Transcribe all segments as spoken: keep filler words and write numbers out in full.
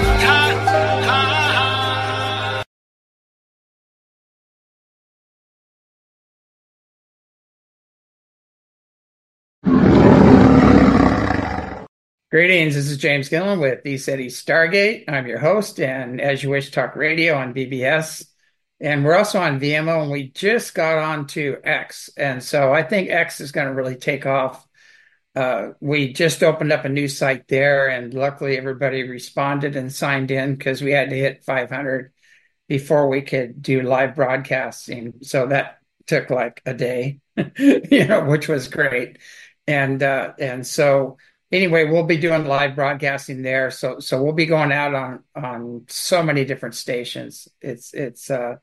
Greetings, this is James Gillen with E-City Stargate. I'm your host, and As You Wish Talk Radio on B B S. And we're also on V M O, and we just got on to X. And so I think X is going to really take off. Uh, we just opened up a new site there, and luckily everybody responded and signed in because we had to hit five hundred before we could do live broadcasting. So that took like a day, you know, which was great. And uh, and so anyway, we'll be doing live broadcasting there. So so we'll be going out on on so many different stations. It's it's uh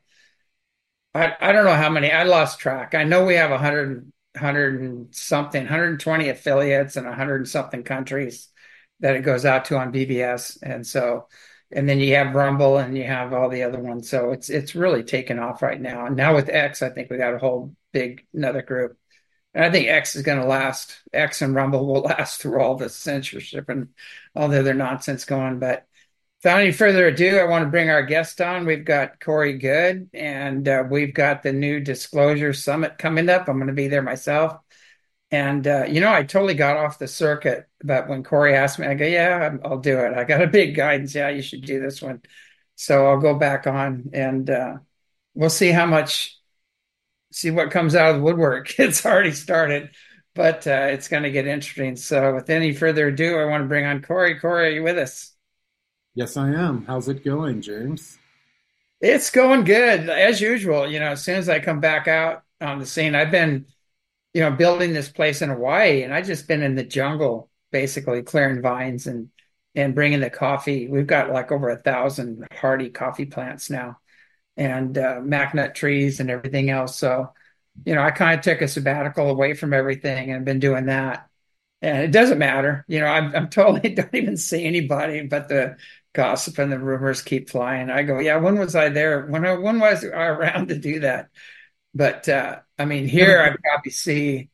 I, I don't know how many. I lost track. I know we have a hundred hundred and something, one hundred twenty affiliates in a hundred and something countries that it goes out to on B B S. And so and then you have Rumble and you have all the other ones. So it's it's really taken off right now. And now with X, I think we got a whole big another group. And I think X is going to last. X and Rumble will last through all the censorship and all the other nonsense going. But without any further ado, I want to bring our guest on. We've got Corey Goode, and uh, we've got the new Disclosure Summit coming up. I'm going to be there myself. And, uh, you know, I totally got off the circuit. But when Corey asked me, I go, yeah, I'll do it. I got a big guidance. Yeah, you should do this one. So I'll go back on, and uh, we'll see how much see what comes out of the woodwork. It's already started, but uh, it's going to get interesting. So with any further ado, I want to bring on Corey. Corey, are you with us? Yes, I am. How's it going, James? It's going good, as usual. You know, as soon as I come back out on the scene, I've been, you know, building this place in Hawaii, and I've just been in the jungle, basically clearing vines and and bringing the coffee. We've got like over a thousand hardy coffee plants now, and uh, macnut trees and everything else. So, you know, I kind of took a sabbatical away from everything and been doing that. And it doesn't matter. You know, I'm, I'm totally don't even see anybody, but the gossip and the rumors keep flying. I go, yeah, when was I there? When, when was I around to do that? But, uh, I mean, here I probably see,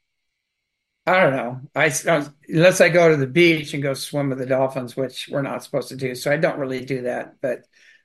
I don't know. I, I unless I go to the beach and go swim with the dolphins, which we're not supposed to do. So I don't really do that. But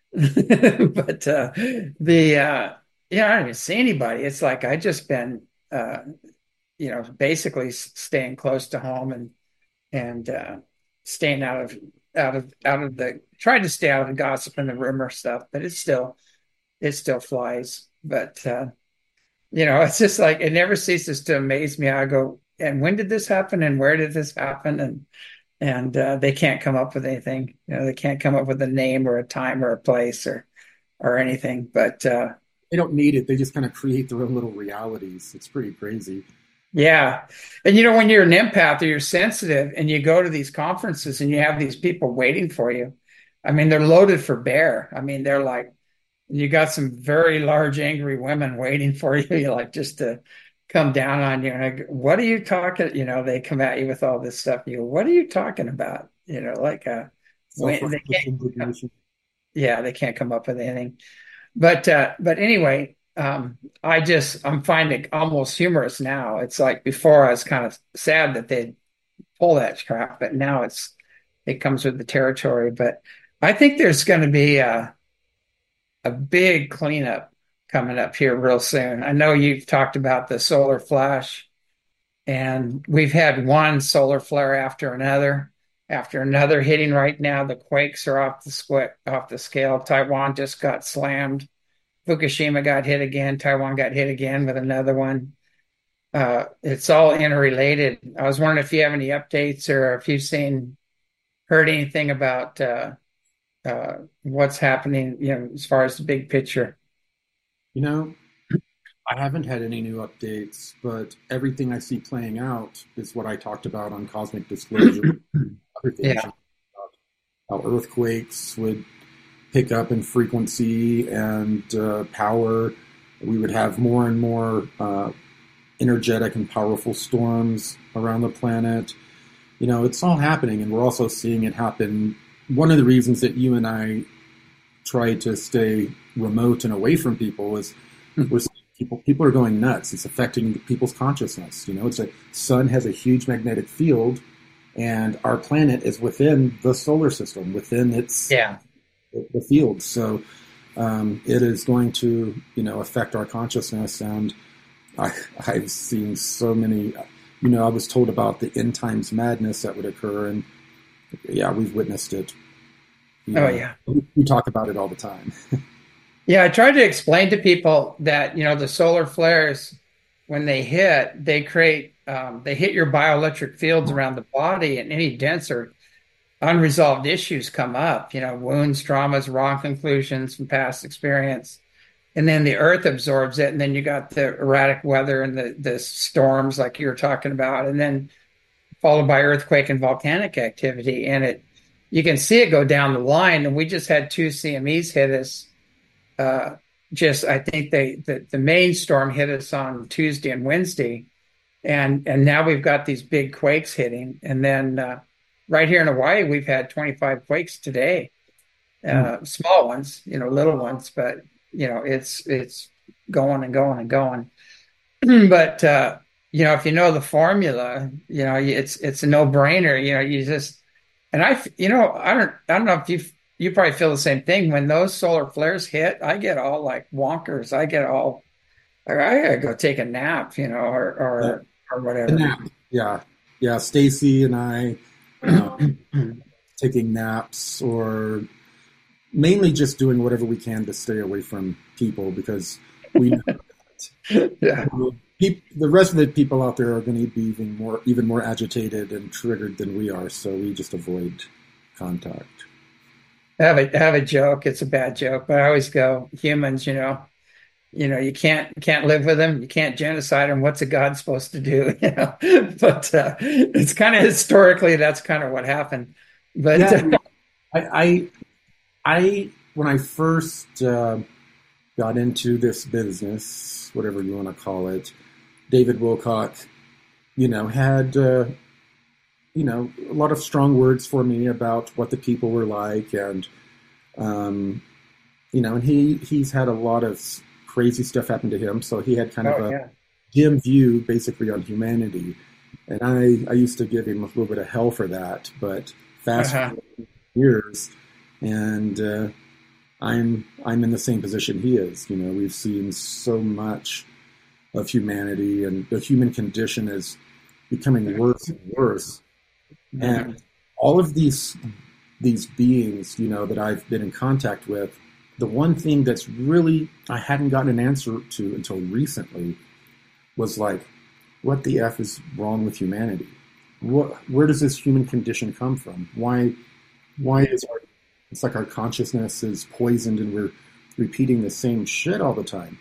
but uh, the uh, yeah, I don't even see anybody. It's like I just been uh, you know basically staying close to home and and uh, staying out of out of out of the trying to stay out of the gossip and the rumor stuff. But it still it still flies. But uh, you know, it's just like it never ceases to amaze me. I go, and when did this happen? And where did this happen? And and uh, they can't come up with anything. You know, they can't come up with a name or a time or a place or or anything. But uh, they don't need it. They just kind of create their own little realities. It's pretty crazy. Yeah, and you know, when you're an empath or you're sensitive, and you go to these conferences and you have these people waiting for you. I mean, they're loaded for bear. I mean, they're like, you got some very large, angry women waiting for you, you like just to come down on you. And I go, what are you talking? You know, they come at you with all this stuff. You go, what are you talking about? You know, like, uh, when, they can't, yeah, they can't come up with anything. But, uh, but anyway, um, I just, I'm finding it almost humorous now. It's like before I was kind of sad that they'd pull that crap, but now it's, it comes with the territory. But I think there's going to be a, a big cleanup coming up here real soon. I know you've talked about the solar flash, and we've had one solar flare after another, after another hitting right now. The quakes are off the squ- off the scale. Taiwan just got slammed. Fukushima got hit again. Taiwan got hit again with another one. Uh, it's all interrelated. I was wondering if you have any updates or if you've seen, heard anything about uh, uh, what's happening, you know, as far as the big picture. You know, I haven't had any new updates, but everything I see playing out is what I talked about on Cosmic Disclosure. Other things Yeah. How earthquakes would pick up in frequency and uh, power. We would have more and more uh, energetic and powerful storms around the planet. You know, it's all happening, and we're also seeing it happen. One of the reasons that you and I try to stay remote and away from people is we're seeing people people are going nuts. It's affecting people's consciousness. You know, it's a sun has a huge magnetic field, and our planet is within the solar system, within its Yeah. the, the field. So um, it is going to, you know, affect our consciousness. And I, I've seen so many, you know, I was told about the end times madness that would occur, and yeah, we've witnessed it. You Oh know, yeah. we, we talk about it all the time. Yeah, I tried to explain to people that, you know, the solar flares, when they hit, they create, um, they hit your bioelectric fields around the body, and any denser unresolved issues come up, you know, wounds, traumas, wrong conclusions from past experience. And then the earth absorbs it. And then you got the erratic weather and the, the storms like you were talking about. And then followed by earthquake and volcanic activity. And it, you can see it go down the line. And we just had two C M Es hit us. Uh, just, I think they, the, the main storm hit us on Tuesday and Wednesday. And, and now we've got these big quakes hitting. And then, uh, right here in Hawaii, we've had twenty-five quakes today, uh, mm. small ones, you know, little ones, but you know, it's, it's going and going and going. But, uh, you know, if you know the formula, you know, it's, it's a no brainer, you know, you just, and I, you know, I don't, I don't know if you, you probably feel the same thing. When those solar flares hit, I get all like wonkers. I get all, I gotta go take a nap, you know, or, or, yeah. or whatever. Nap. Yeah. Yeah. Stacy and I, um, taking naps, or mainly just doing whatever we can to stay away from people, because we know that yeah. people, the rest of the people out there are going to be even more, even more agitated and triggered than we are. So we just avoid contact. I have a, I have a joke. It's a bad joke, but I always go, humans, you know, you know, you can't can't live with them. You can't genocide them. What's a God supposed to do? You know, but uh, it's kind of historically that's kind of what happened. But yeah, I, I, I, when I first uh, got into this business, whatever you want to call it, David Wilcock, you know, had uh, you know a lot of strong words for me about what the people were like, and um, you know, and he he's had a lot of crazy stuff happened to him, so he had kind oh, of a yeah. dim view basically on humanity, and I, I used to give him a little bit of hell for that, but fast uh-huh. years, and uh, I'm I'm in the same position he is. You know, we've seen so much of humanity, and the human condition is becoming worse and worse, mm-hmm. and all of these these beings, you know, that I've been in contact with, the one thing that's really I hadn't gotten an answer to until recently was like, what the F is wrong with humanity? What, where does this human condition come from? Why, why is our, it's like our consciousness is poisoned and we're repeating the same shit all the time.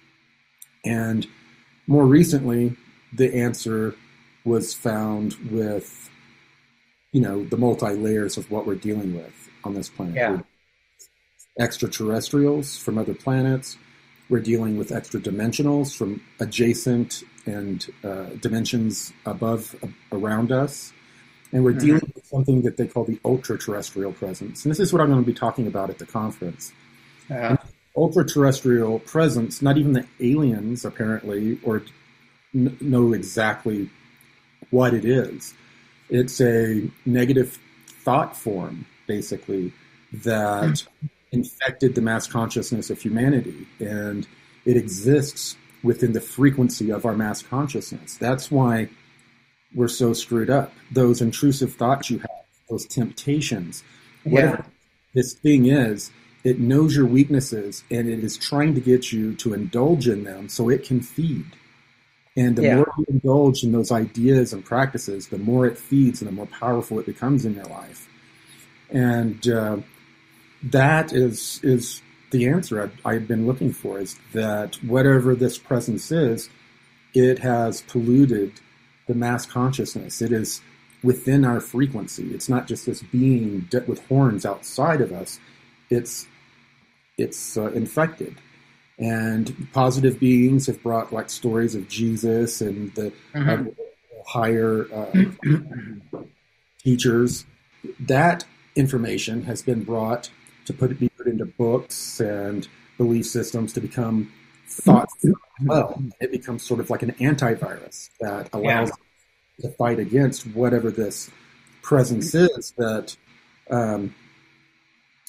And more recently, the answer was found with, you know, the multi-layers of what we're dealing with on this planet. Yeah. Extraterrestrials from other planets. We're dealing with extra dimensionals from adjacent and uh, dimensions above, uh, around us. And we're mm-hmm. dealing with something that they call the ultra-terrestrial presence. And this is what I'm going to be talking about at the conference. Yeah. Ultra-terrestrial presence, not even the aliens apparently, or n- know exactly what it is. It's a negative thought form, basically, that mm-hmm. infected the mass consciousness of humanity, and it exists within the frequency of our mass consciousness. That's why we're so screwed up. Those intrusive thoughts you have, those temptations, whatever yeah. this thing is, it knows your weaknesses, and it is trying to get you to indulge in them so it can feed. And the yeah. more you indulge in those ideas and practices, the more it feeds and the more powerful it becomes in your life. And uh, that is is the answer I've, I've been looking for, is that whatever this presence is, it has polluted the mass consciousness. It is within our frequency. It's not just this being with horns outside of us. It's it's uh, infected. And positive beings have brought like stories of Jesus and the mm-hmm. uh, higher uh, teachers. That information has been brought to put it, be put into books and belief systems to become thought well. It becomes sort of like an antivirus that allows yeah. to fight against whatever this presence is that um,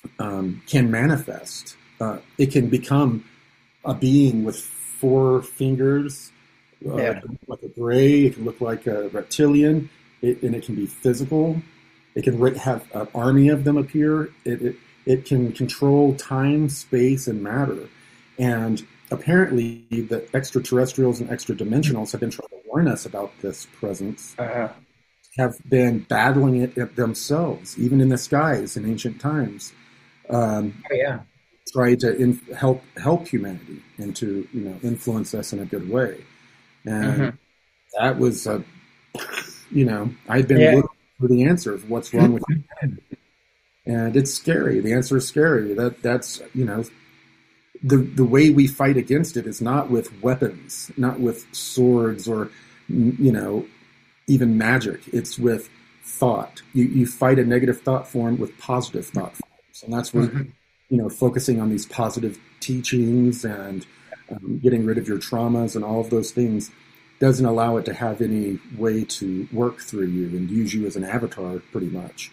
um, can manifest. Uh, it can become a being with four fingers, uh, it Yeah. can look like a gray, it can look like a reptilian, it, and it can be physical. It can have an army of them appear. It, it, it can control time, space, and matter. And apparently, the extraterrestrials and extra dimensionals have been trying to warn us about this presence, Uh, have been battling it themselves, even in the skies in ancient times. Um, oh, yeah. try to in, help help humanity and to you know influence us in a good way. And Hmm. that was a you know I'd been Yeah. looking for the answer of what's wrong with humanity, and it's scary. The answer is scary. That that's you know the the way we fight against it is not with weapons, not with swords or you know even magic. It's with thought. You you fight a negative thought form with positive thought forms, and that's where Hmm. you know focusing on these positive teachings and um, getting rid of your traumas and all of those things doesn't allow it to have any way to work through you and use you as an avatar, pretty much.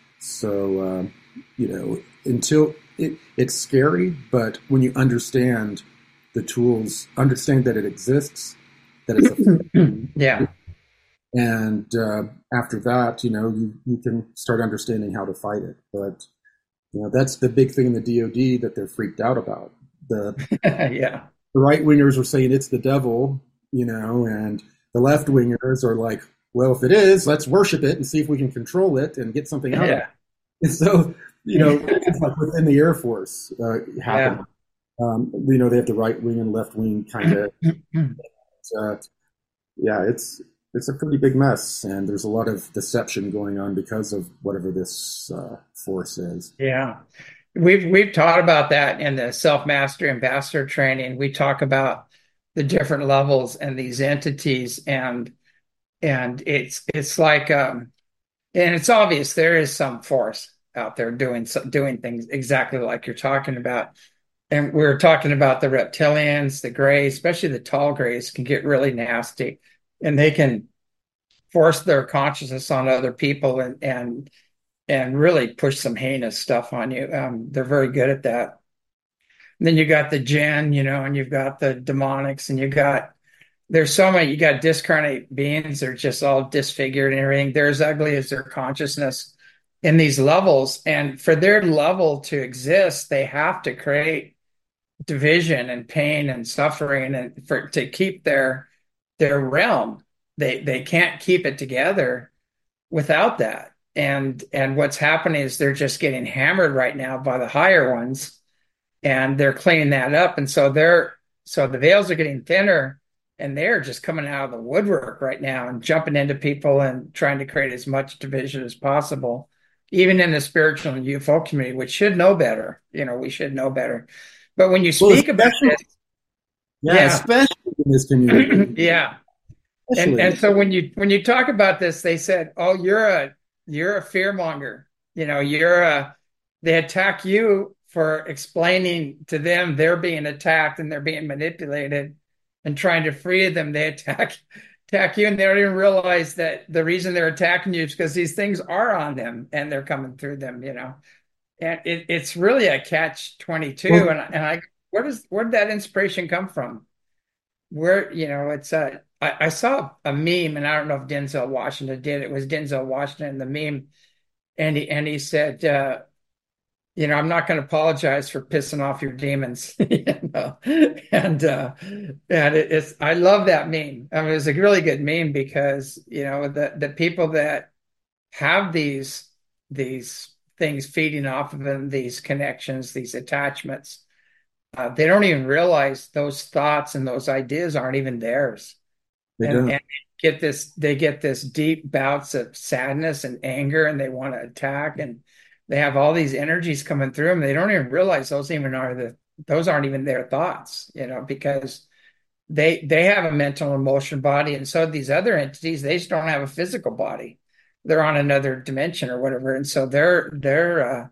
So uh, you know, until it, it's scary, but when you understand the tools, understand that it exists, that it's a Yeah. and uh, after that, you know, you, you can start understanding how to fight it. But you know, that's the big thing in the D O D that they're freaked out about. The, Yeah. the right wingers are saying it's the devil, you know, and the left wingers are like, well, if it is, let's worship it and see if we can control it and get something out of it. Yeah. And so, you know, it's like within the Air Force uh, Yeah. happening. Um, you know, they have the right wing and left wing kind of. Uh, yeah, it's it's a pretty big mess, and there's a lot of deception going on because of whatever this uh, force is. Yeah. We've we've taught about that in the self-mastery ambassador training. We talk about the different levels and these entities, and and it's it's like um and it's obvious there is some force out there doing so- doing things exactly like you're talking about. And we we're talking about the reptilians, the grays, especially the tall grays can get really nasty, and they can force their consciousness on other people and and and really push some heinous stuff on you. Um, they're very good at that. And then you got the jinn, you know, and you've got the demonics, and you got there's so many. You got discarnate beings; they're just all disfigured and everything. They're as ugly as their consciousness in these levels, and for their level to exist, they have to create division and pain and suffering, and for to keep their their realm. They they can't keep it together without that. And and what's happening is they're just getting hammered right now by the higher ones, and they're cleaning that up. And so they're so the veils are getting thinner, and they're just coming out of the woodwork right now and jumping into people and trying to create as much division as possible, even in the spiritual and U F O community, which should know better. You know, we should know better. But when you Well, speak about especially this, yeah, yeah, especially in this community, yeah. And and especially. so when you when you talk about this, they said, "Oh, you're a you're a fear monger. You know, you're a." They attack you for explaining to them they're being attacked and they're being manipulated, and trying to free them. They attack attack you, and they don't even realize that the reason they're attacking you is because these things are on them and they're coming through them. You know, and it, it's really a catch twenty two. Well, And and I where does where did that inspiration come from? Where you know it's a I, I saw a meme, and I don't know if Denzel Washington did. It was Denzel Washington, the meme, and he and he said, uh, you know, I'm not going to apologize for pissing off your demons, you know, and uh, and it, it's I love that meme. I mean, it was a really good meme because you know the the people that have these these things feeding off of them, these connections, these attachments, uh, they don't even realize those thoughts and those ideas aren't even theirs, they and don't. and get this they get this deep bouts of sadness and anger, and they want to attack, and they have all these energies coming through them. They don't even realize those even are the those aren't even their thoughts, you know, because they they have a mental and emotion body, and so these other entities, they just don't have a physical body. They're on another dimension or whatever, and so they're they're uh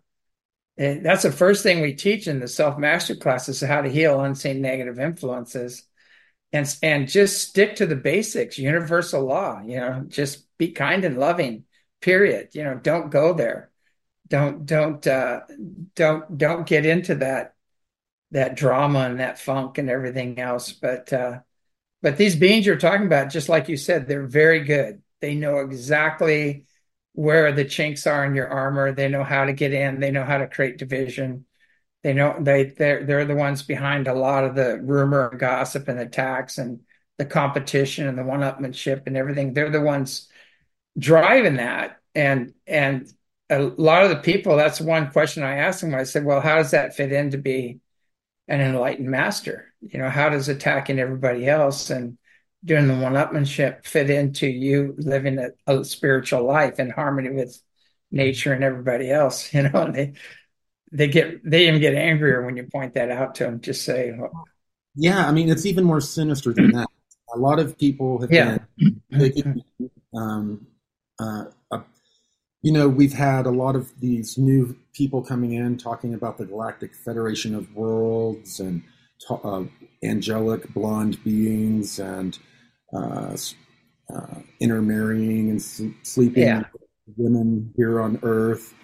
and that's the first thing we teach in the self master classes, how to heal unseen negative influences, and and just stick to the basics, universal law, you know, just be kind and loving, period. You know, don't go there. don't don't uh, don't don't get into that that drama and that funk and everything else. But uh, but these beings you're talking about, just like you said, they're very good. They know exactly where the chinks are in your armor. They know how to get in. They know how to create division. They know they they're they're the ones behind a lot of the rumor and gossip and attacks and the competition and the one-upmanship and everything. They're the ones driving that. And and a lot of the people, that's one question I asked them. I said, well, how does that fit in to be an enlightened master? You know, how does attacking everybody else and doing the one-upmanship fit into you living a, a spiritual life in harmony with nature and everybody else? You know, and they they get they even get angrier when you point that out to them. Just say, well, Yeah, I mean, it's even more sinister than that. A lot of people have yeah, been taking, um, uh, uh, you know, we've had a lot of these new people coming in talking about the Galactic Federation of Worlds and uh, angelic blonde beings and uh, uh, intermarrying and s- sleeping yeah, with women here on Earth.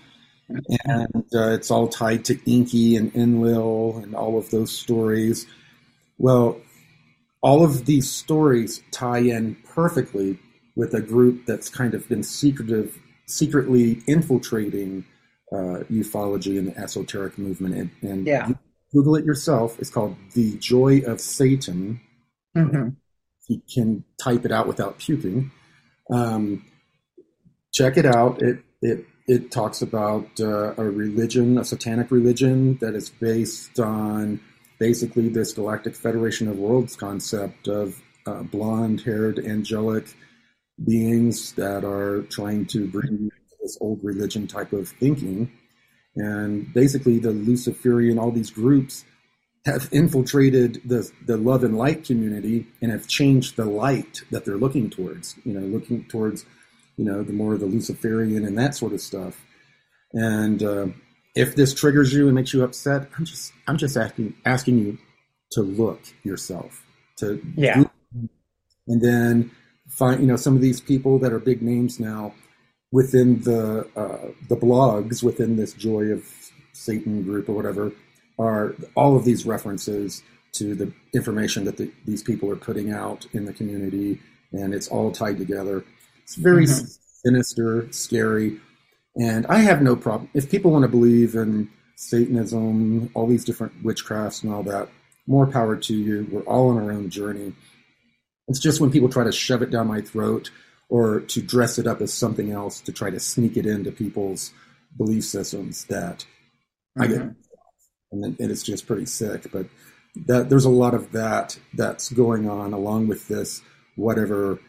And uh, it's all tied to Inky and Enlil and all of those stories. Well, all of these stories tie in perfectly with a group that's kind of been secretive, secretly infiltrating uh, ufology and the esoteric movement. And, and yeah. you Google it yourself. It's called The Joy of Satan. Hmm. You can type it out without puking. Um, check it out. It it it talks about uh, a religion, a satanic religion that is based on basically this Galactic Federation of Worlds concept of uh, blonde-haired angelic beings that are trying to bring this old religion type of thinking. And basically, the Luciferian, all these groups have infiltrated the the love and light community and have changed the light that they're looking towards. You know, looking towards you know the more of the Luciferian and that sort of stuff. And uh, if this triggers you and makes you upset, I'm just I'm just asking asking you to look yourself, to Yeah. Google, and then find you know some of these people that are big names now within the uh, the blogs within this Joy of Satan group or whatever are all of these references to the information that the, these people are putting out in the community, and it's all tied together. It's very Hmm. sinister, scary, and I have no problem if people want to believe in Satanism, all these different witchcrafts and all that. More power to you. We're all on our own journey. It's just when people try to shove it down my throat or to dress it up as something else to try to sneak it into people's belief systems that I get, Hmm. and, then, and it's just pretty sick. But that there's a lot of that that's going on along with this whatever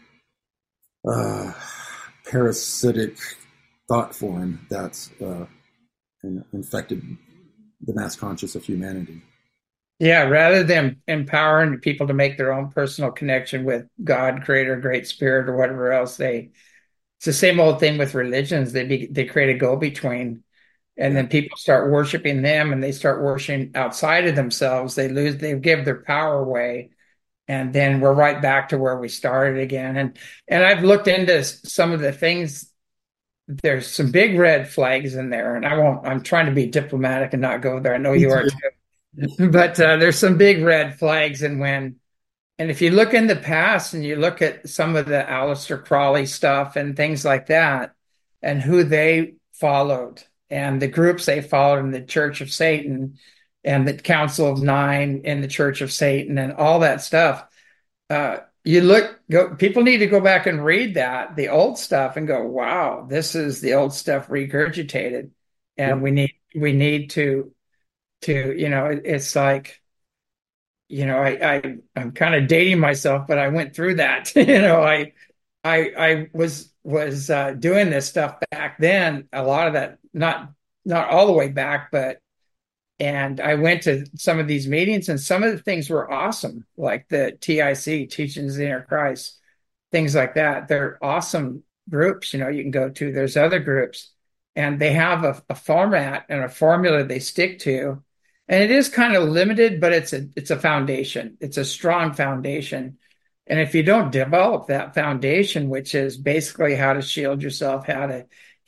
uh, parasitic thought form that's uh, infected the mass conscious of humanity. Yeah, rather than empowering people to make their own personal connection with God, Creator, Great Spirit, or whatever else, they it's the same old thing with religions. They be, they create a go-between, and Yeah. then people start worshiping them, and they start worshiping outside of themselves. They lose, they give their power away, and then we're right back to where we started again. And and I've looked into some of the things. There's some big red flags in there, and I won't. I'm trying to be diplomatic and not go there. I know Me you are too. too, but uh, there's some big red flags, and when and if you look in the past and you look at some of the Aleister Crowley stuff and things like that, and who they followed and the groups they followed in the Church of Satan and the Council of Nine in the Church of Satan and all that stuff, uh, you look, go, people need to go back and read that, the old stuff, and go, wow, this is the old stuff regurgitated. And Yep. we need, we need to, to, you know, it, it's like, you know, I, I I'm kind of dating myself, but I went through that. You know, I I I was was uh, doing this stuff back then. A lot of that, not not all the way back, but and I went to some of these meetings, and some of the things were awesome, like the T I C, Teachings of the Inner Christ, things like that. They're awesome groups. You know, you can go to. There's other groups, and they have a, a format and a formula they stick to, and it is kind of limited, but it's a it's a foundation. It's a strong foundation. And if you don't develop that foundation, which is basically how to shield yourself, how to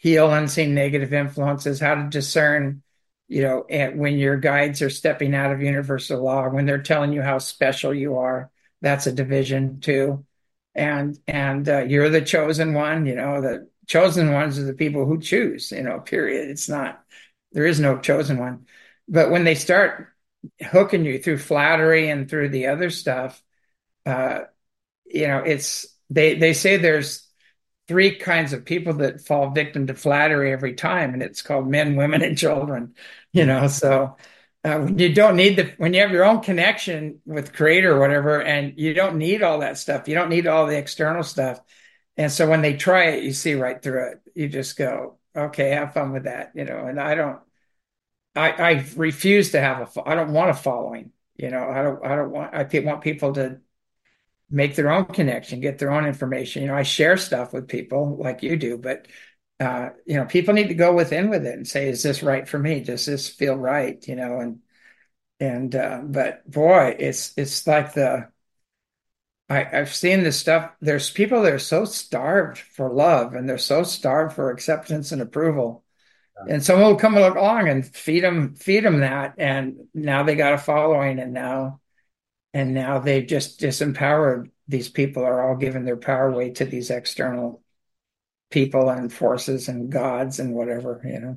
heal unseen negative influences, how to discern, you know, and when your guides are stepping out of universal law, when they're telling you how special you are, that's a division too. And and uh, you're the chosen one, you know, the chosen ones are the people who choose, you know, period. It's not, there is no chosen one. But when they start hooking you through flattery and through the other stuff, uh, you know, it's they they say there's three kinds of people that fall victim to flattery every time, and it's called men, women, and children. You know, so uh, when you don't need the when you have your own connection with Creator or whatever, and you don't need all that stuff, you don't need all the external stuff. And so when they try it, you see right through it. You just go, okay, have fun with that, you know. And I don't, I, I refuse to have a, I don't want a following, you know. I don't, I don't want, I want people to make their own connection, get their own information. You know, I share stuff with people like you do, but uh, you know, people need to go within with it and say, is this right for me? Does this feel right? You know, and and uh, but boy, it's it's like the I, I've seen this stuff. There's people that are so starved for love and they're so starved for acceptance and approval. And someone will come along and feed them, feed them that, and now they got a following, and now and now they've just disempowered these people are all giving their power away to these external people and forces and gods and whatever, you know.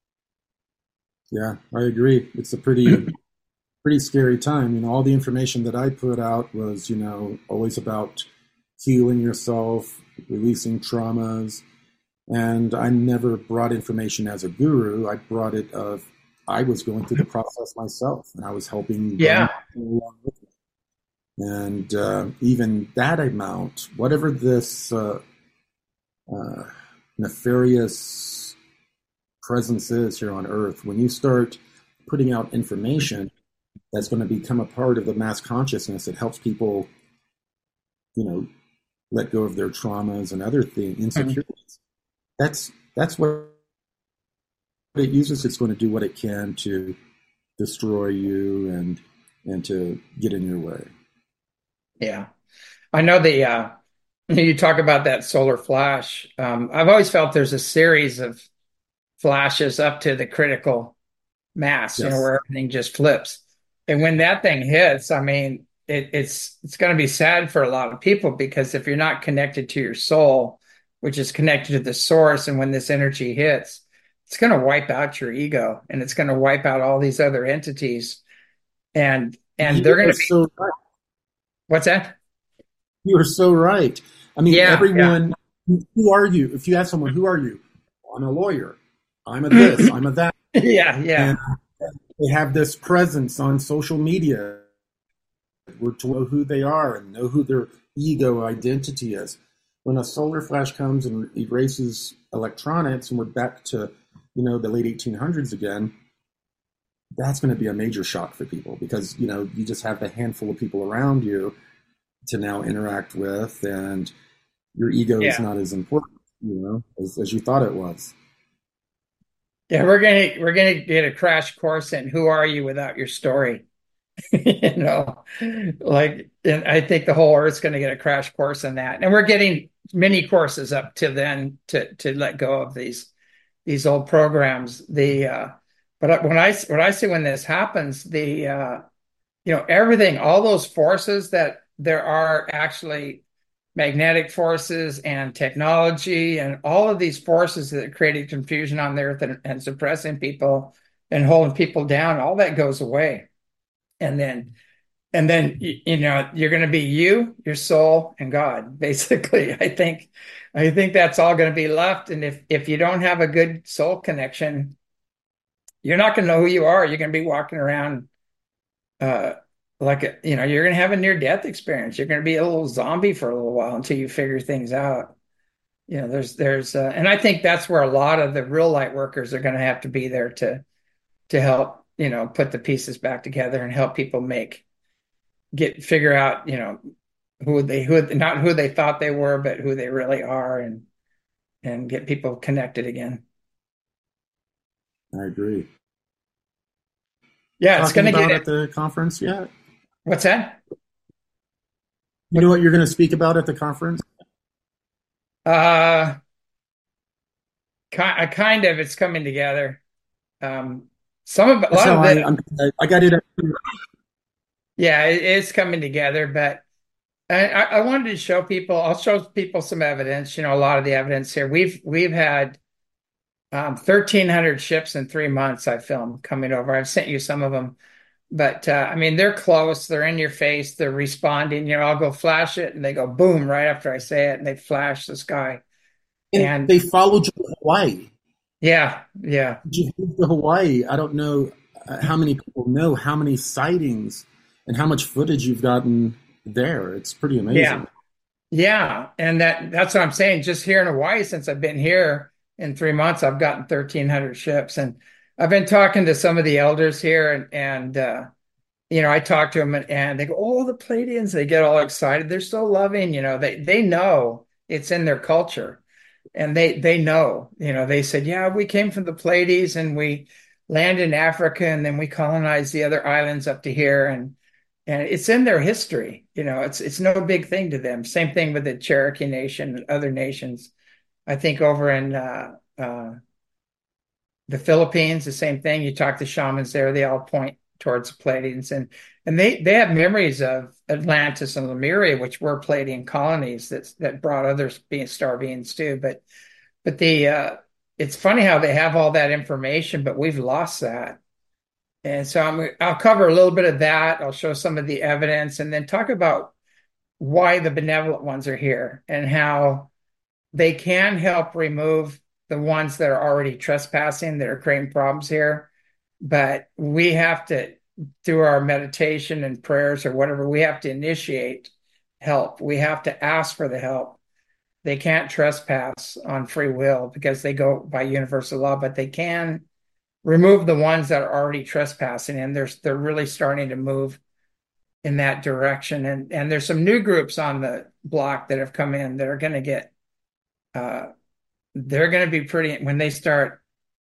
Yeah, I agree. It's a pretty pretty scary time. You know, all the information that I put out was, you know, always about healing yourself, releasing traumas, and I never brought information as a guru. I brought it of I was going through the process myself, and I was helping Yeah. along with it. And uh, even that amount, whatever this uh, uh, nefarious presence is here on Earth, when you start putting out information that's going to become a part of the mass consciousness, it helps people, you know, let go of their traumas and other things, insecurities. Mm-hmm. That's that's what it uses. It's going to do what it can to destroy you and and to get in your way. Yeah. I know the uh you talk about that solar flash. Um, I've always felt there's a series of flashes up to the critical mass, yes. You know, where everything just flips. And when that thing hits, I mean, it, it's it's going to be sad for a lot of people, because if you're not connected to your soul, which is connected to the source, and when this energy hits, it's going to wipe out your ego, and it's going to wipe out all these other entities, and and you they're going to be. So right. What's that? You are so right. I mean, yeah, everyone. Yeah. Who are you? If you ask someone, who are you? I'm a lawyer. I'm a this. I'm a that. Yeah, yeah. And they have this presence on social media. We're to know who they are and know who their ego identity is. When a solar flash comes and erases electronics, and we're back to, you know, the late eighteen hundreds again, that's going to be a major shock for people, because, you know, you just have the handful of people around you to now interact with, and your ego yeah. is not as important, you know, as, as you thought it was. Yeah, we're gonna we're gonna get a crash course in who are you without your story. You know, like, and I think the whole Earth's going to get a crash course in that, and we're getting many courses up to then to to let go of these these old programs. The uh, but when I when I see when this happens, the uh, you know, everything, all those forces that there are actually magnetic forces and technology and all of these forces that created confusion on the earth and, and suppressing people and holding people down, all that goes away. And then, and then, you know, you're going to be you, your soul, and God, basically. I think, I think that's all going to be left. And if, if you don't have a good soul connection, you're not going to know who you are. You're going to be walking around, uh, like, a, you know, you're going to have a near death experience. You're going to be a little zombie for a little while until you figure things out. You know, there's, there's, uh, and I think that's where a lot of the real light workers are going to have to be there to, to help, you know, put the pieces back together and help people make, get, figure out, you know, who they, who, not who they thought they were, but who they really are, and, and get people connected again. I agree. Yeah. It's going to get at the conference yet. What's that? You know what you're going to speak about at the conference? Uh, Kind, kind of, it's coming together. Um, some of a That's lot how of I the I'm, I got it. yeah, it is coming together, but I, I I wanted to show people. I'll show people some evidence. You know, a lot of the evidence here. We've we've had um, thirteen hundred ships in three months. I filmed coming over. I've sent you some of them, but uh, I mean, they're close. They're in your face. They're responding. You know, I'll go flash it, and they go boom right after I say it, and they flash the sky. And And they followed you to Hawaii. yeah, yeah, You moved to Hawaii. I don't know uh, how many people know how many sightings and how much footage you've gotten there. It's pretty yeah. amazing. Yeah, and that that's what I'm saying. Just here in Hawaii, since I've been here in three months, I've gotten thirteen hundred ships, and I've been talking to some of the elders here, and and uh, you know, I talk to them, and, and they go, "Oh, the Pleiadians!" They get all excited. They're so loving. You know, they they know it's in their culture, and they they know. You know, they said, "Yeah, we came from the Pleiades, and we landed in Africa, and then we colonized the other islands up to here, and." And it's in their history. You know, it's it's no big thing to them. Same thing with the Cherokee Nation and other nations. I think over in uh, uh, the Philippines, the same thing. You talk to shamans there, they all point towards the Pleiadians, and and they they have memories of Atlantis and Lemuria, which were Pleiadian colonies that that brought other being star beings too. But but the uh, it's funny how they have all that information, but we've lost that. And so I'm, I'll cover a little bit of that. I'll show some of the evidence and then talk about why the benevolent ones are here and how they can help remove the ones that are already trespassing, that are creating problems here. But we have to, through our meditation and prayers or whatever, we have to initiate help. We have to ask for the help. They can't trespass on free will because they go by universal law, but they can remove the ones that are already trespassing, and they're they're really starting to move in that direction. And and there's some new groups on the block that have come in that are going to get uh, they're going to be pretty when they start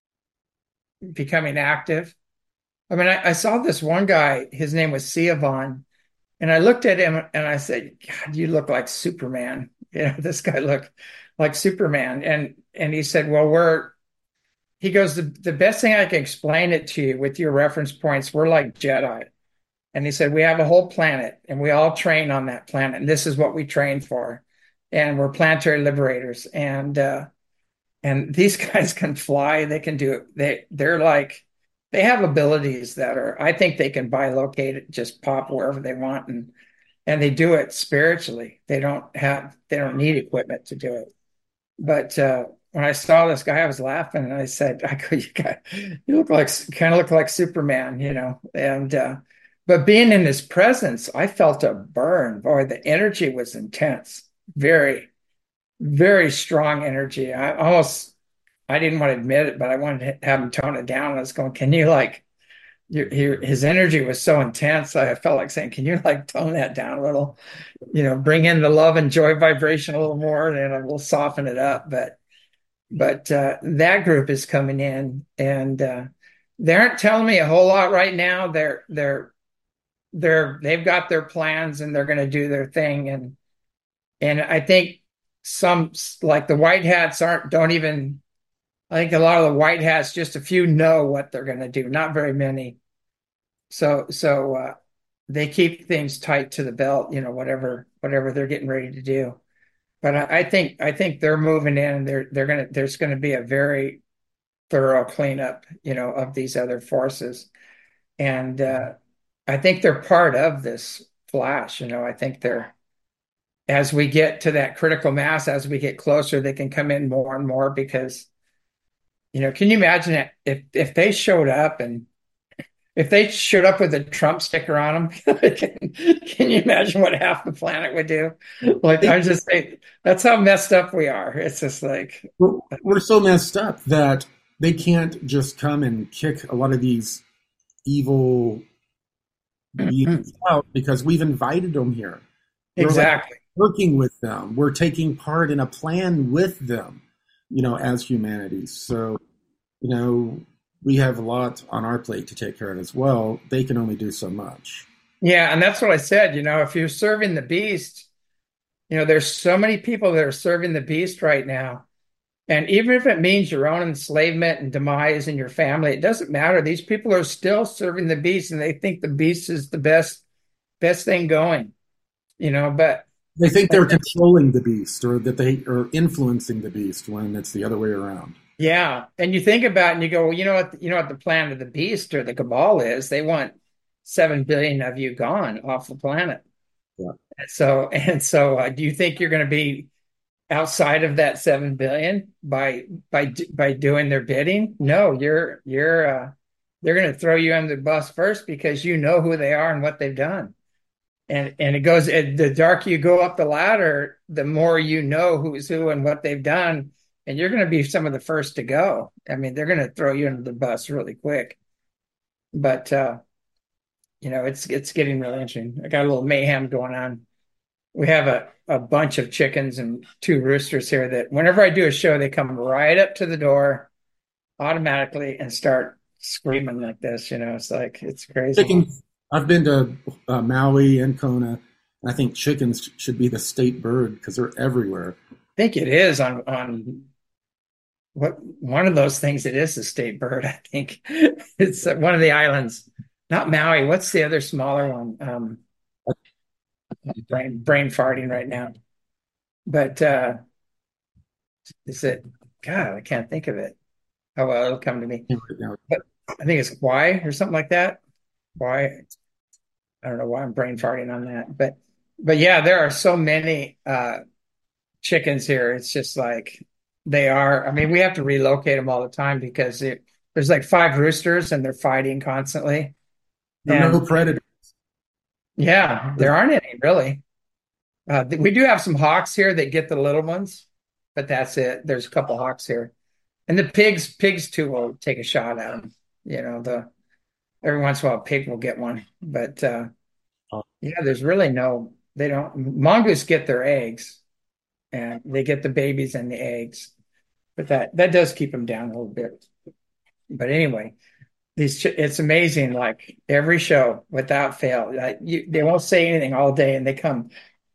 becoming active. I mean, I, I saw this one guy. His name was Siavon, and I looked at him and I said, "God, you look like Superman." You know, this guy looked like Superman, and and he said, "Well, we're." He goes, the, the best thing I can explain it to you with your reference points, we're like Jedi. And he said, we have a whole planet and we all train on that planet. And this is what we train for. And we're planetary liberators. And uh, and these guys can fly. They can do it. They they're like they have abilities that are, I think they can bilocate it, just pop wherever they want, and and they do it spiritually. They don't have they don't need equipment to do it. But uh, when I saw this guy, I was laughing, and I said, "I go, you got, you look like kind of look like Superman, you know." And uh, but being in his presence, I felt a burn. Boy, the energy was intense, very, very strong energy. I almost, I didn't want to admit it, but I wanted to have him tone it down. I was going, "Can you like?" Your, your, his energy was so intense. I felt like saying, "Can you like tone that down a little? You know, bring in the love and joy vibration a little more, and we'll soften it up." But but uh, that group is coming in, and uh, they aren't telling me a whole lot right now. They're they're they're they've got their plans and they're going to do their thing, and and I think some like the white hats aren't don't even. I think a lot of the white hats, just a few know what they're going to do, not very many. So so uh, they keep things tight to the belt, you know, whatever whatever they're getting ready to do. But I, I think I think they're moving in. They're they're gonna there's going to be a very thorough cleanup, you know, of these other forces. And uh, I think they're part of this flash. You know, I think they're as we get to that critical mass, as we get closer, they can come in more and more because, you know, can you imagine it if if they showed up and if they showed up with a Trump sticker on them, can, can you imagine what half the planet would do? Like, They, I'm just saying, that's how messed up we are. It's just like, we're, we're so messed up that they can't just come and kick a lot of these evil beings out because we've invited them here. We're like exactly. working with them. We're taking part in a plan with them, you know, as humanity. So, you know, we have a lot on our plate to take care of as well. They can only do so much. Yeah, and that's what I said. You know, if you're serving the beast, you know, there's so many people that are serving the beast right now. And even if it means your own enslavement and demise in your family, it doesn't matter. These people are still serving the beast and they think the beast is the best best thing going, you know, but They think they're controlling the beast or that they are influencing the beast when it's the other way around. yeah. And you think about it and you go, well, you know what, you know what the plan of the beast or the cabal is? They want seven billion of you gone off the planet. Yeah. And so, and so, uh, do you think you're going to be outside of that seven billion by by by doing their bidding? No, you're you're uh, they're going to throw you under the bus first because you know who they are and what they've done. And and it goes the darker you go up the ladder, the more you know who's who and what they've done, and you're going to be some of the first to go. I mean, they're going to throw you under the bus really quick. But uh, you know, it's it's getting really interesting. I got a little mayhem going on. We have a, a bunch of chickens and two roosters here that whenever I do a show, they come right up to the door automatically and start screaming like this. You know, it's like, it's crazy. Chickens. I've been to uh, Maui and Kona, and I think chickens should be the state bird because they're everywhere. I think it is on, on what one of those things. It is the state bird. I think it's one of the islands, not Maui. What's the other smaller one? Um, brain brain farting right now. But uh, is it? God, I can't think of it. Oh well, it'll come to me. But I think it's Kauai or something like that. Why? I don't know why I'm brain farting on that. But but yeah, there are so many uh, chickens here. It's just like they are. I mean, we have to relocate them all the time because it, there's like five roosters and they're fighting constantly. There are And no predators. yeah, there aren't any really. Uh, we do have some hawks here that get the little ones, but that's it. There's a couple hawks here, and the pigs, pigs too, will take a shot at them. You know, the every once in a while, a pig will get one, but uh, yeah, there's really no. They don't. Mongoose get their eggs, and they get the babies and the eggs, but that that does keep them down a little bit. But anyway, these it's amazing. Like every show, without fail, like you, they won't say anything all day, and they come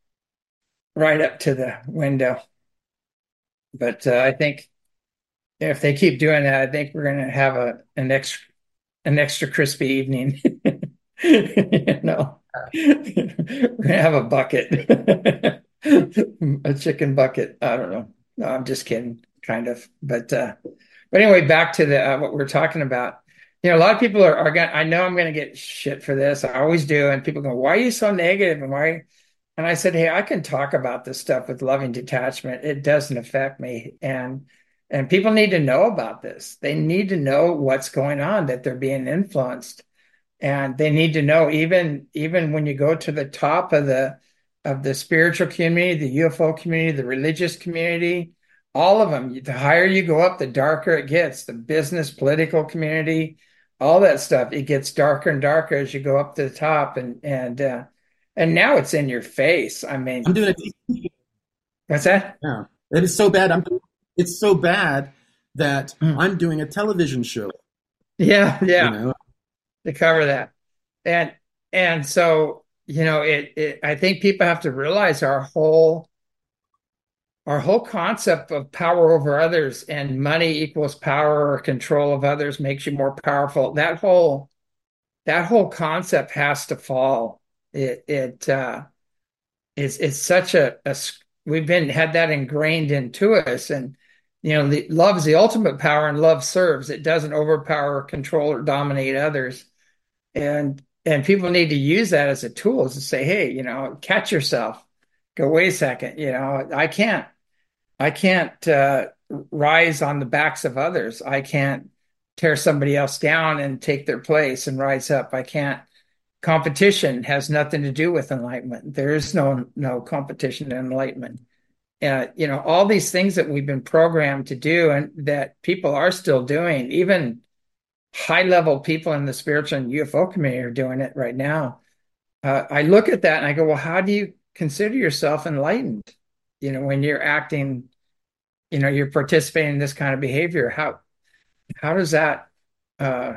right up to the window. But uh, I think if they keep doing that, I think we're going to have a an extra an extra crispy evening. You know, we're gonna have a bucket, a chicken bucket. I don't know. No, I'm just kidding, kind of. But uh, but anyway, back to the uh, what we're talking about. You know, a lot of people are, are going. I know I'm going to get shit for this. I always do, and people go, "Why are you so negative?" And why? And I said, "Hey, I can talk about this stuff with loving detachment. It doesn't affect me, and and people need to know about this. They need to know what's going on, that they're being influenced." And they need to know even even when you go to the top of the of the spiritual community, the U F O community, the religious community, all of them, the higher you go up, the darker it gets. The business, political community, all that stuff, it gets darker and darker as you go up to the top. And and uh, and now it's in your face. I mean, I'm doing a what's that? Yeah, it is so bad. I'm. It's so bad that Mm. I'm doing a television show. Yeah, yeah. You know? To cover that. And and so, you know, it, it I think people have to realize our whole our whole concept of power over others and money equals power or control of others makes you more powerful. That whole that whole concept has to fall. It it uh it's it's such a, a we've been had that ingrained into us. And you know, the, love is the ultimate power and love serves. It doesn't overpower, control, or dominate others. And and people need to use that as a tool to say, hey, you know, catch yourself. Go, wait a second, you know, I can't I can't uh, rise on the backs of others. I can't tear somebody else down and take their place and rise up. I can't. Competition has nothing to do with enlightenment. There is no no competition in enlightenment. Uh, you know, all these things that we've been programmed to do and that people are still doing, even high level people in the spiritual and U F O community are doing it right now. Uh, I look at that and I go, well, how do you consider yourself enlightened? You know, when you're acting, you know, you're participating in this kind of behavior. How how does that? Uh,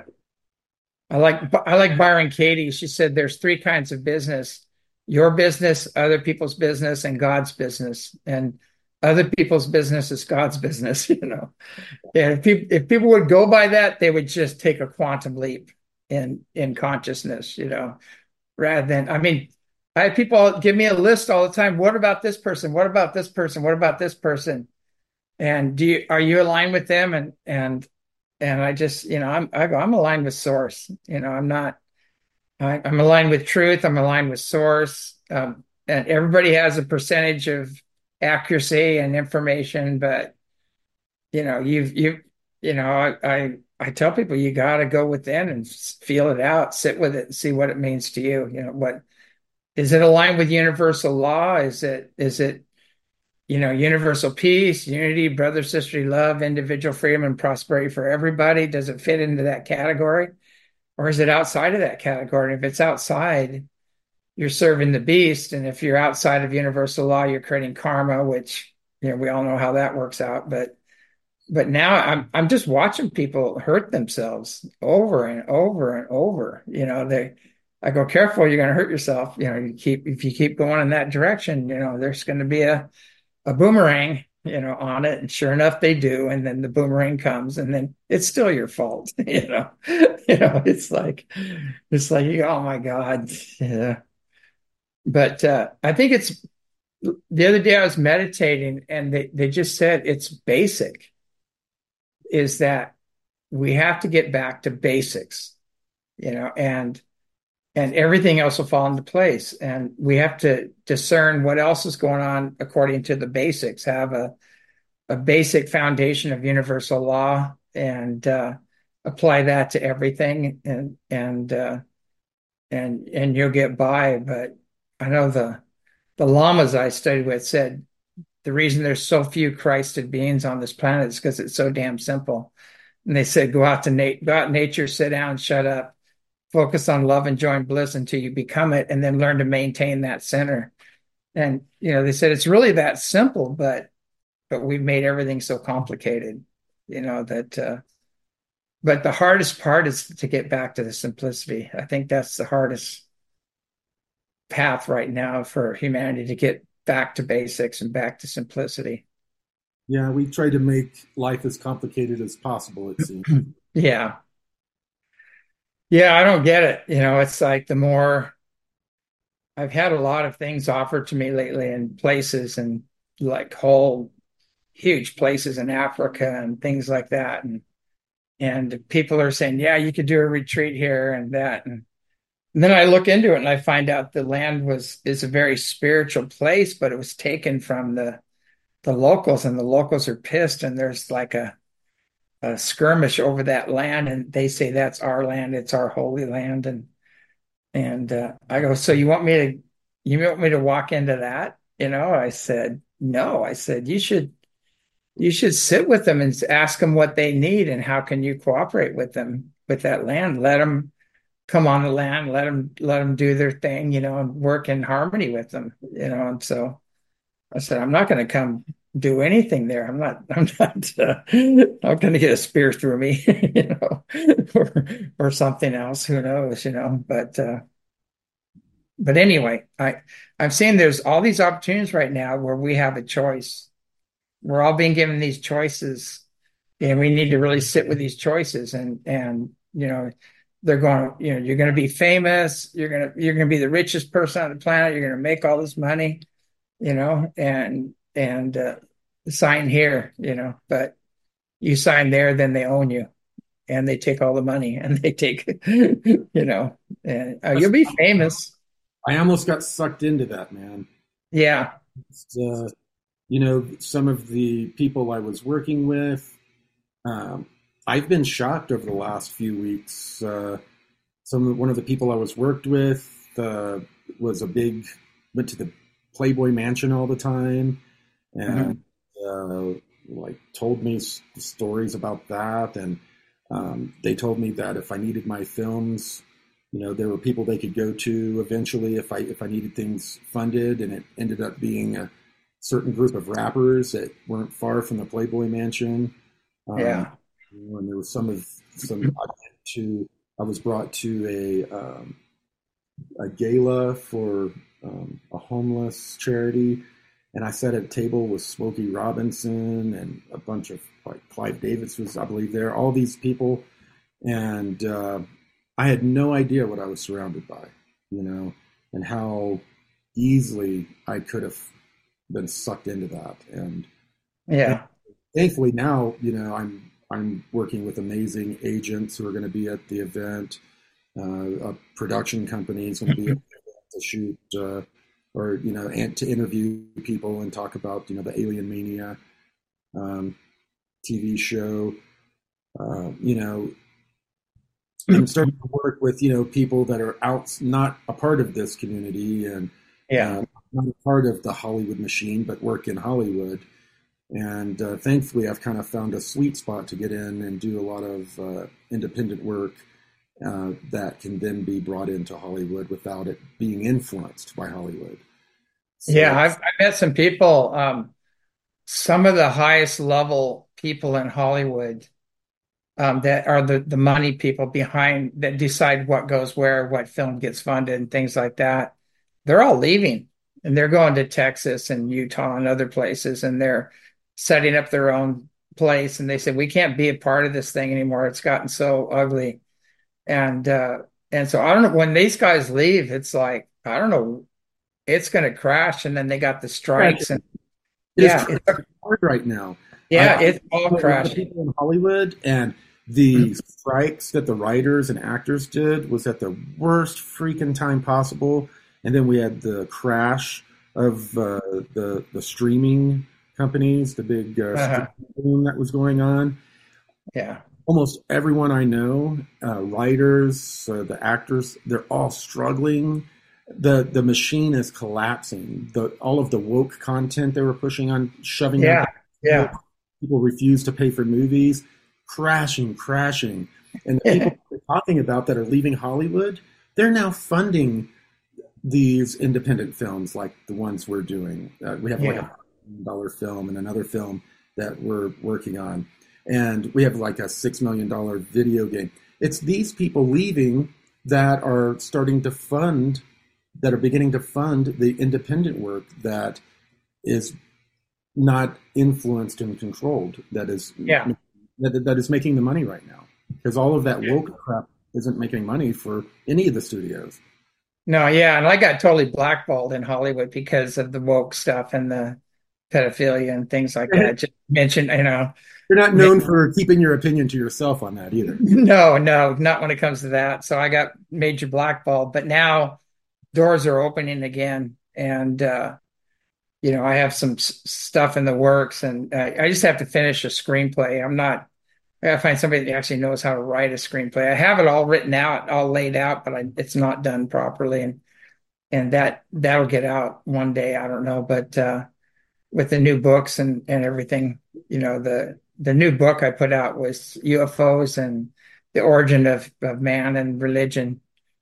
I like I like Byron Katie. She said there's three kinds of business: your business, other people's business, and God's business. And other people's business is God's business, you know. And if people if people would go by that, they would just take a quantum leap in in consciousness, you know, rather than I mean, I have people give me a list all the time. What about this person? What about this person? What about this person? And do you are you aligned with them? And and and I just, you know, I'm I go, I'm aligned with source. You know, I'm not I, I'm aligned with truth. I'm aligned with source. Um, and everybody has a percentage of accuracy and information, but you know, you've you you know, I I, I tell people you got to go within and feel it out, sit with it, and see what it means to you. You know, what is it aligned with universal law? Is it is it you know universal peace, unity, brother, sisterly love, individual freedom, and prosperity for everybody? Does it fit into that category, or is it outside of that category? And if it's outside, you're serving the beast, and if you're outside of universal law, you're creating karma, which you know we all know how that works out. But but now I'm I'm just watching people hurt themselves over and over and over. You know, they I go, careful, you're going to hurt yourself. You know, you keep if you keep going in that direction, you know, there's going to be a a boomerang, you know, on it. And sure enough, they do. And then the boomerang comes, and then it's still your fault. You know, you know, it's like it's like oh my God, yeah. But uh, I think it's the other day I was meditating, and they they just said it's basic. Is that we have to get back to basics, you know, and and everything else will fall into place. And we have to discern what else is going on according to the basics, have a, a basic foundation of universal law, and uh, apply that to everything, and and uh, and and you'll get by. But I know the the lamas I studied with said the reason there's so few Christed beings on this planet is because it's so damn simple. And they said, go out to nat- go out in nature, sit down, shut up, focus on love and joy and bliss until you become it, and then learn to maintain that center. And you know, they said it's really that simple, but but we've made everything so complicated, you know, that uh but the hardest part is to get back to the simplicity. I think that's the hardest path right now for humanity, to get back to basics and back to simplicity. Yeah, we try to make life as complicated as possible, it seems. Yeah. Yeah, I don't get it. You know, it's like the more I've had a lot of things offered to me lately in places, and like whole huge places in Africa and things like that. And and people are saying, yeah, you could do a retreat here and that. And, and then I look into it and I find out the land was is a very spiritual place, but it was taken from the the locals, and the locals are pissed, and there's like a a skirmish over that land, and they say that's our land, it's our holy land. And and uh, I go, so you want me to you want me to walk into that? You know, I said, no. I said, you should you should sit with them and ask them what they need, and how can you cooperate with them with that land. Let them come on the land, let them let them do their thing, you know, and work in harmony with them, you know. And so I said, I'm not going to come do anything there. I'm not, I'm not, uh, I'm going to get a spear through me, you know, or, or something else. Who knows, you know, but, uh, but anyway, I, I'm saying there's all these opportunities right now where we have a choice. We're all being given these choices, and we need to really sit with these choices. And, and, you know, they're going, you know, you're going to be famous. You're going to, you're going to be the richest person on the planet. You're going to make all this money, you know, and, and, uh, sign here, you know, but you sign there, then they own you, and they take all the money, and they take, you know, and uh, you'll be famous. I almost got sucked into that, man. Yeah. Uh, you know, some of the people I was working with, um, I've been shocked over the last few weeks. Uh, some one of the people I was worked with uh, was a big, went to the Playboy Mansion all the time, and mm-hmm. uh, like told me s- stories about that. And um, they told me that if I needed my films, you know, there were people they could go to eventually if I if I needed things funded. And it ended up being a certain group of rappers that weren't far from the Playboy Mansion. Um, yeah. And there was some of some I went to. I was brought to a um, a gala for um, a homeless charity, and I sat at a table with Smokey Robinson and a bunch of like Clive Davis was, I believe, there. All these people, and uh, I had no idea what I was surrounded by, you know, and how easily I could have been sucked into that. And, and Yeah. thankfully now, you know, I'm I'm working with amazing agents who are going to be at the event. Uh, a production company is going to be at the event to shoot uh, or you know, and to interview people and talk about you know the Alien Mania um, T V show. Uh, you know, I'm starting to work with you know people that are out, not a part of this community and Yeah. uh, not a part of the Hollywood machine, but work in Hollywood. And uh, thankfully, I've kind of found a sweet spot to get in and do a lot of uh, independent work uh, that can then be brought into Hollywood without it being influenced by Hollywood. Yeah. So, I've, I met some people, um, some of the highest level people in Hollywood, um, that are the, the money people behind that decide what goes where, what film gets funded and things like that. They're all leaving and they're going to Texas and Utah and other places and they're setting up their own place. And they said, we can't be a part of this thing anymore. It's gotten so ugly. And, uh, and so I don't know when these guys leave, it's like, I don't know, it's going to crash. And then they got the strikes and it is yeah, it's, crashing hard right now. I, yeah, I it's all know a lot of crashing. people in Hollywood, and the strikes that the writers and actors did was at the worst freaking time possible. And then we had the crash of uh, the the streaming companies, the big uh, Uh-huh. streaming boom that was going on. Yeah. Almost everyone I know, uh, writers, uh, the actors, they're all struggling. The the machine is collapsing. The all of the woke content they were pushing on, shoving on Yeah. people, Yeah. people refuse to pay for movies, crashing, crashing. And the people we're talking about that are leaving Hollywood, they're now funding these independent films like the ones we're doing. Uh, we have like Yeah. a dollar film and another film that we're working on. And we have like a six million dollars video game. It's these people leaving that are starting to fund, that are beginning to fund the independent work that is not influenced and controlled, that is Yeah. that, that is making the money right now. Because all of that woke crap isn't making money for any of the studios. No, yeah. And I got totally blackballed in Hollywood because of the woke stuff and the pedophilia and things like that. Just mentioned, you know, You're not known for keeping your opinion to yourself on that either. no, no, not when it comes to that. So I got major blackballed, but now doors are opening again. And, uh, you know, I have some s- stuff in the works and uh, I just have to finish a screenplay. I'm not, I gotta find somebody that actually knows how to write a screenplay. I have it all written out, all laid out, but I, it's not done properly. And, and that, that'll get out one day. I don't know, but, uh, with the new books and, and everything, you know, the, the new book I put out was U F Os and the origin of, of man and religion.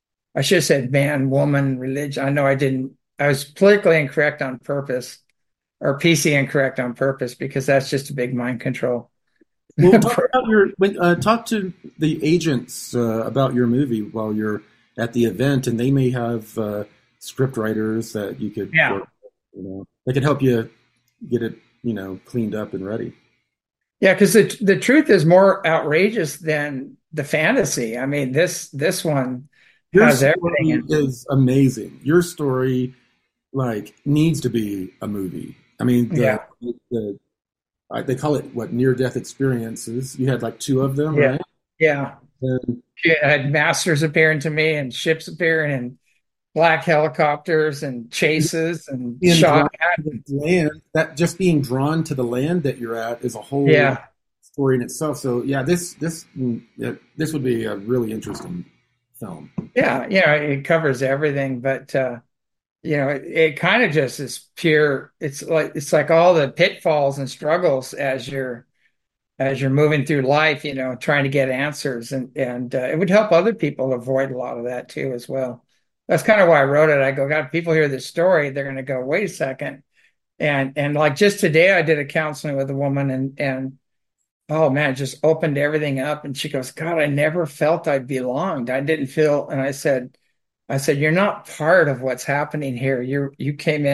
I should have said man, woman, religion. I know I didn't, I was politically incorrect on purpose or P C incorrect on purpose because that's just a big mind control. Well, talk about your when, uh, talk to the agents uh, about your movie while you're at the event, and they may have uh, script writers that you could, Yeah. work with, you know, that could help you get it, you know, cleaned up and ready. Yeah, because the the truth is more outrageous than the fantasy. I mean, this this one Your has everything story in it. is amazing. Your story, like, needs to be a movie. I mean, the, Yeah, the uh, they call it what near death experiences. You had like two of them, yeah, right? yeah. And I had masters appearing to me and ships appearing and black helicopters and chases and being drawn shot at. to the land, that just being drawn to the land that you're at is a whole Yeah, story in itself. So yeah, this this mm, yeah, this would be a really interesting film. yeah, yeah. It covers everything, but uh, you know, it, it kind of just is pure. It's like it's like all the pitfalls and struggles as you're as you're moving through life. You know, trying to get answers, and and uh, it would help other people avoid a lot of that too as well. That's kind of why I wrote it. I go, God, if people hear this story, they're going to go, wait a second. And and like just today, I did a counseling with a woman, and and oh man, just opened everything up. And she goes, God, I never felt I belonged. I didn't feel. And I said, I said, you're not part of what's happening here. You you came in.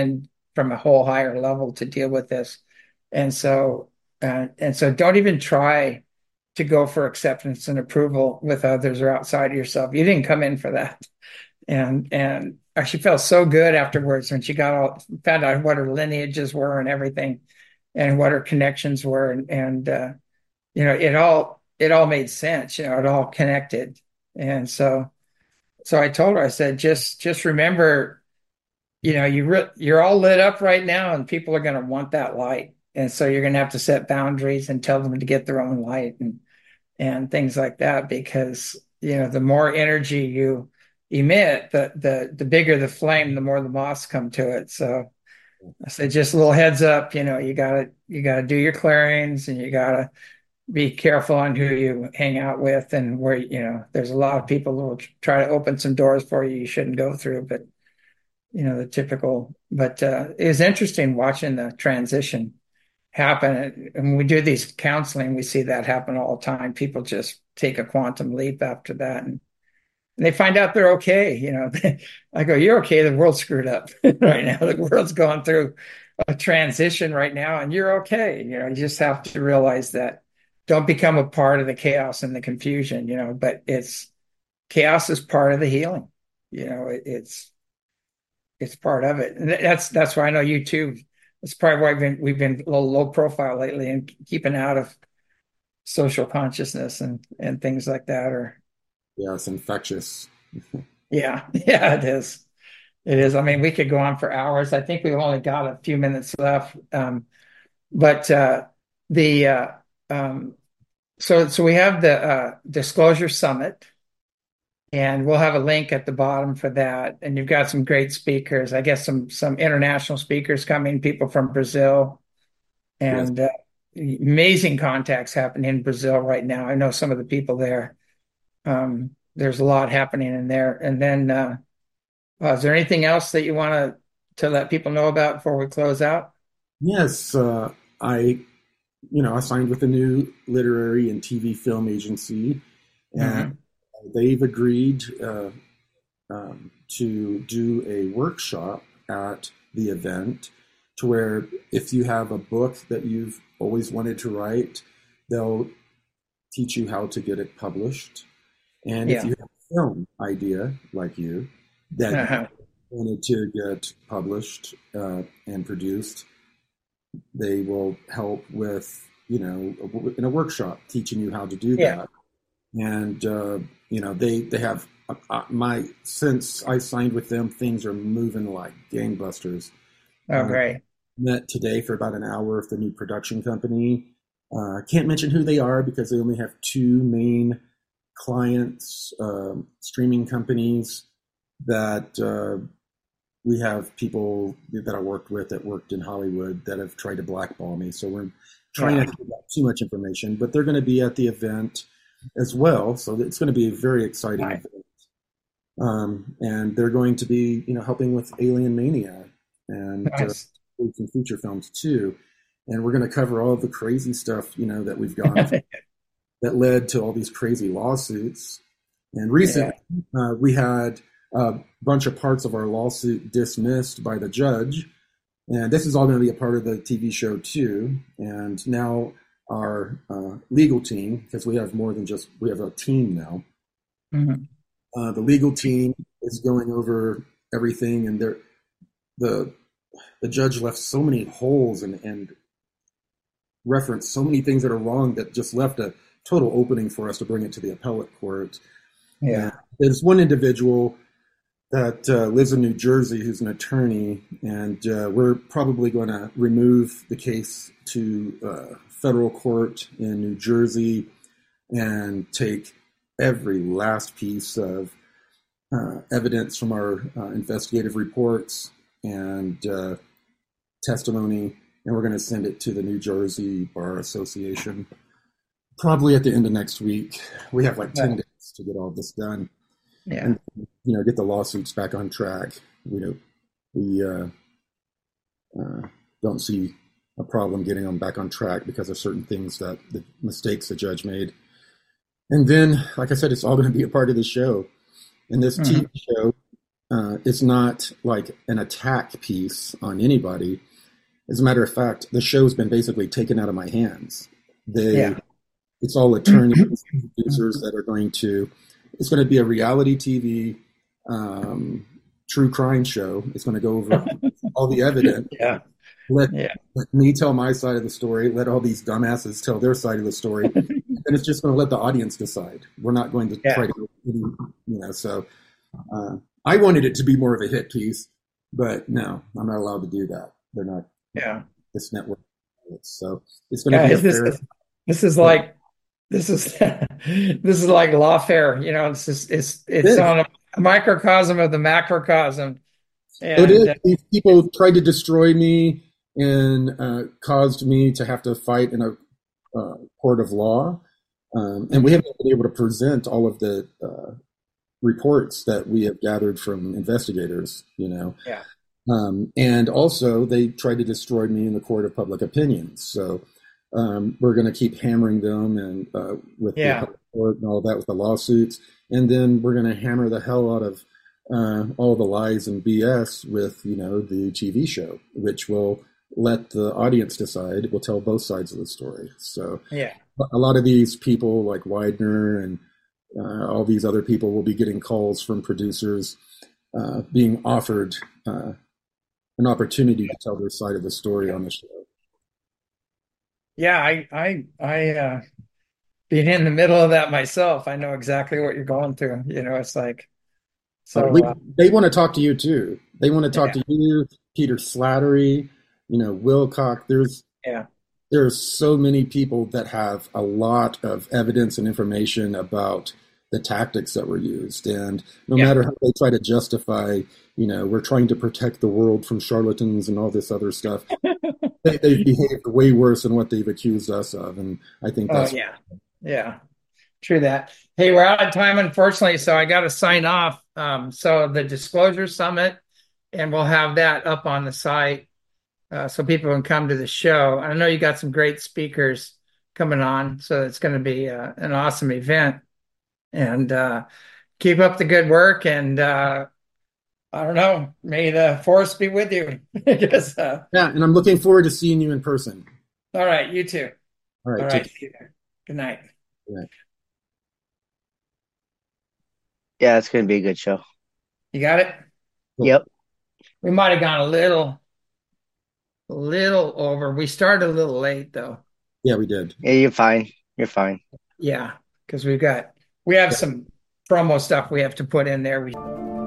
from a whole higher level to deal with this. And so, uh, and so don't even try to go for acceptance and approval with others or outside of yourself. You didn't come in for that. And, and she felt so good afterwards when she got all, found out what her lineages were and everything and what her connections were. And, and, uh, you know, it all, it all made sense, you know, it all connected. And so, so I told her, I said, just, just remember, you know, you re- you're all lit up right now and people are going to want that light. And so you're going to have to set boundaries and tell them to get their own light and, and things like that, because, you know, the more energy you emit, the, the, the bigger the flame, the more the moths come to it. So I said, just a little heads up, you know, you gotta, you gotta do your clearings and you gotta be careful on who you hang out with and where, you know, there's a lot of people who will try to open some doors for you you shouldn't go through, but you know, the typical, but uh, it was interesting watching the transition happen. And when we do these counseling, we see that happen all the time. People just take a quantum leap after that. And, and they find out they're okay. You know, I go, you're okay. The world's screwed up right now. The world's going through a transition right now and you're okay. You know, you just have to realize that don't become a part of the chaos and the confusion, you know, but it's chaos is part of the healing. You know, it, it's, it's part of it. And that's that's why I know you too. That's probably why we've been we've been a little low profile lately and keeping out of social consciousness and and things like that. Or Yeah, it's infectious. yeah, yeah, it is. It is. I mean, we could go on for hours. I think we've only got a few minutes left. Um, but uh, the uh, um, so so we have the uh, Disclosure Summit. And we'll have a link at the bottom for that. And you've got some great speakers. I guess some some international speakers coming, people from Brazil, Yes. and uh, amazing contacts happening in Brazil right now. I know some of the people there. Um, there's a lot happening in there. And then, uh, uh, is there anything else that you want to to let people know about before we close out? Yes, uh, I, you know, I signed with a new literary and T V film agency, and Hmm. they've agreed uh, um, to do a workshop at the event to where if you have a book that you've always wanted to write, they'll teach you how to get it published. And if Yeah. you have a film idea like you that you Uh-huh. wanted to get published uh, and produced, they will help with, you know, in a workshop teaching you how to do Yeah. that. And uh, you know, they they have uh, uh, my since I signed with them, things are moving like gangbusters. Oh, Uh, great. Met today for about an hour with the new production company. Uh, can't mention who they are because they only have two main clients, um, streaming companies that uh, we have people that I worked with that worked in Hollywood that have tried to blackball me. So we're trying Yeah. not to give out too much information, but they're going to be at the event as well. So it's going to be a very exciting Right. event. Um, and they're going to be, you know, helping with Alien Mania and uh, Nice. some feature films too. And we're going to cover all of the crazy stuff, you know, that we've gone through that led to all these crazy lawsuits. And Yeah. recently, uh, we had a bunch of parts of our lawsuit dismissed by the judge. And this is all going to be a part of the T V show too. And now our uh, legal team, because we have more than just, we have a team now. Mhm. Uh, the legal team is going over everything, and they're, the the judge left so many holes and, and referenced so many things that are wrong that just left a total opening for us to bring it to the appellate court. And Yeah. there's one individual that uh, lives in New Jersey who's an attorney, and uh, we're probably going to remove the case to uh, federal court in New Jersey and take every last piece of uh, evidence from our uh, investigative reports and uh, testimony, and we're going to send it to the New Jersey Bar Association probably at the end of next week. We have like ten Right. days to get all this done Yeah. and, you know, get the lawsuits back on track. We don't, we uh, uh, don't see a problem getting them back on track because of certain things that the mistakes the judge made. And then, like I said, it's all going to be a part of the show. And this Mhm. T V show uh, it's not like an attack piece on anybody. As a matter of fact, the show's been basically taken out of my hands. They, Yeah. it's all attorneys, producers that are going to. It's going to be a reality T V um, true crime show. It's going to go over all the evidence. Yeah. Let, Yeah. let me tell my side of the story. Let all these dumbasses tell their side of the story, and it's just going to let the audience decide. We're not going to Yeah. try to, you know. So uh, I wanted it to be more of a hit piece, but no, I'm not allowed to do that. They're not. Yeah. This network. So it's going to be a Guys, this fair. is this is like this is this is like lawfare. You know, it's just it's it's It on a microcosm of the macrocosm. It is. And uh, These people tried to destroy me and uh, caused me to have to fight in a uh, court of law. Um, and we haven't been able to present all of the uh, reports that we have gathered from investigators, you know. yeah. Um, and also, they tried to destroy me in the court of public opinion. So um, we're going to keep hammering them and uh, with Yeah. the court and all that with the lawsuits. And then we're going to hammer the hell out of uh, all the lies and B S with, you know, the T V show, which will let the audience decide. It will tell both sides of the story. So Yeah. a lot of these people like Widener and uh, all these other people will be getting calls from producers uh, being offered uh, an opportunity to tell their side of the story on the show. Yeah, I I I uh being in the middle of that myself, I know exactly what you're going through. You know, it's like Uh, so we, uh, they want to talk to you too. They want to talk yeah, to you, Peter Slattery, you know, Wilcock. There's yeah, there's so many people that have a lot of evidence and information about the tactics that were used. And no yeah, matter how they try to justify, you know, we're trying to protect the world from charlatans and all this other stuff, they, they've behaved way worse than what they've accused us of. And I think oh that's yeah, yeah. True that. Hey, we're out of time, unfortunately, so I got to sign off. Um, so the Disclosure Summit, and we'll have that up on the site uh, so people can come to the show. I know you got some great speakers coming on, so it's going to be uh, an awesome event. And uh, keep up the good work. And uh, I don't know, may the force be with you. I guess. Uh, yeah. And I'm looking forward to seeing you in person. all right, you too. All right. All Take right, see you there. Good night. care. Yeah, it's going to be a good show. You got it? Yep. We might have gone a little, a little over. We started a little late though. Yeah, we did. Yeah, you're fine. You're fine. Yeah, because we've got we have some promo stuff we have to put in there. We